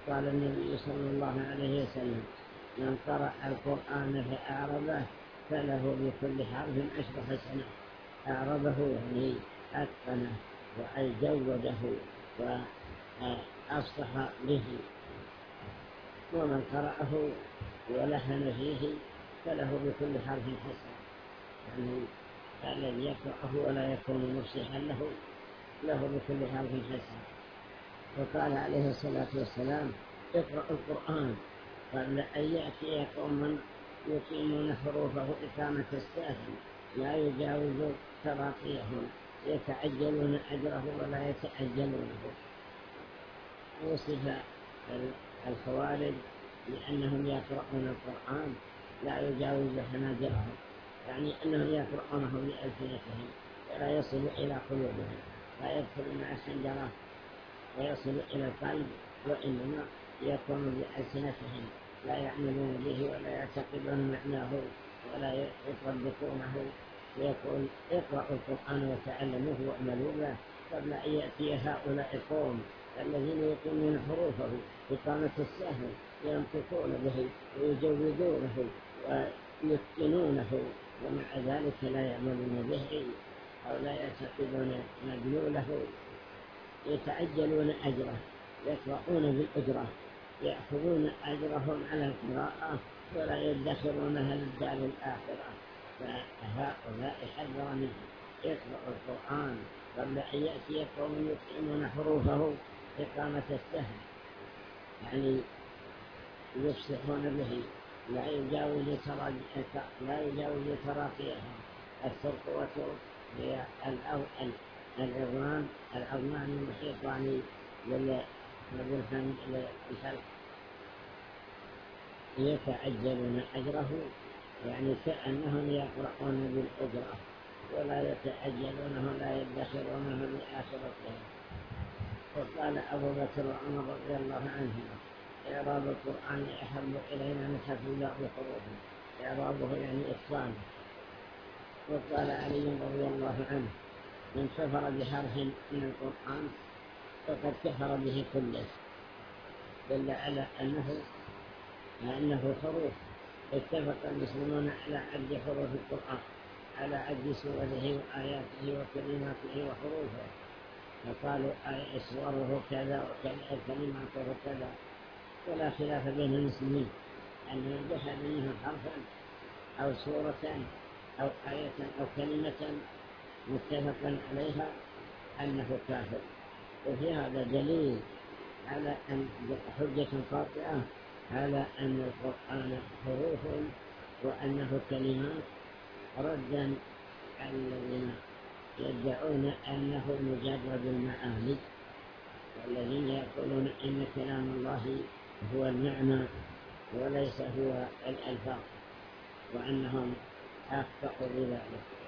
قال النبي صلى الله عليه وسلم: من قرأ القرآن فأعربه فله بكل حرف 10 حسنات. أعربه يعني أتقنه وجوده وأصلح به. ومن قرأه ولحن فيه فله بكل حرف حسنة، يعني الذي يقرأه ولا يكون مفسحا له بكل حرف حسنة. وقال عليه الصلاة والسلام: اقرأ القرآن قبل أن يأتي قوم يقيمون حروفه إقامة الساهل لا يجاوز تراقيهم يتعجلون أجره ولا يتعجلونه. وصف الخوارج لأنهم يقرؤون القرآن لا يجاوز حناجرهم، يعني أنهم يقرؤونه بألسنتهم ولا يصل إلى قلوبهم، لا يدخل مع الحنجرة ويصل إلى القلب، وإنما يكون بألسنتهم لا يعملون به ولا يعتقدون معناه ولا يطبقونه. ويقول: اقرأوا القرآن وتعلموه واعملوا به قبل أن يأتي هؤلاء القوم الذين يقيمون حروفه إقامة السهل ينطقون به ويجودونه ويتقنونه، ومع ذلك لا يعملون به أو لا يعتقدون مدلوله. يتعجلون أجره، يقرؤون بالأجرة، يأخذون أجرهم على القراءة ولا يدخرونها للدار الآخرة. فهؤلاء حذر منه: يقرأ القرآن قبل أن يأتي قوم يقيمون حروفه إقامة السهل، يعني يفسحون به لا يجاوز تراقيهم. السرقوة هي العظمان المحيطان بالحلق. يتعجلون أجره، يعني كأنهم يقرؤون بالأجرة ولا يتعجلونه، لا يدخرونه لآخرتهم. وقال أبو بكر وعمر رضي الله عنهما: إعراب القرآن أحب إلينا من حفظ بحروفه. إعرابه يعني إتقانه. وقال علي رضي الله عنه: من كفر بحرف من القرآن فقد كفر به كله. دل على أنه حروف. اتفق المسلمون على عد حروف القرآن، على عد سوره وآياته وكلماته وحروفه، فقالوا سوره كذا وكذا كلماته كذا. ولا خلاف بين المسلمين أن من جحد منه حرفا أو سورة أو آية أو كلمة متفقا عليها أنه كافر. وفي هذا دليل على أن حجة قاطعة على أن القرآن حروف وأنه كلمات، ردا على الذين يدعون أنه مجرد المعاني، والذين يقولون إن كلام الله هو المعنى وليس هو الألفاظ، وأنهم أخطأوا بذلك.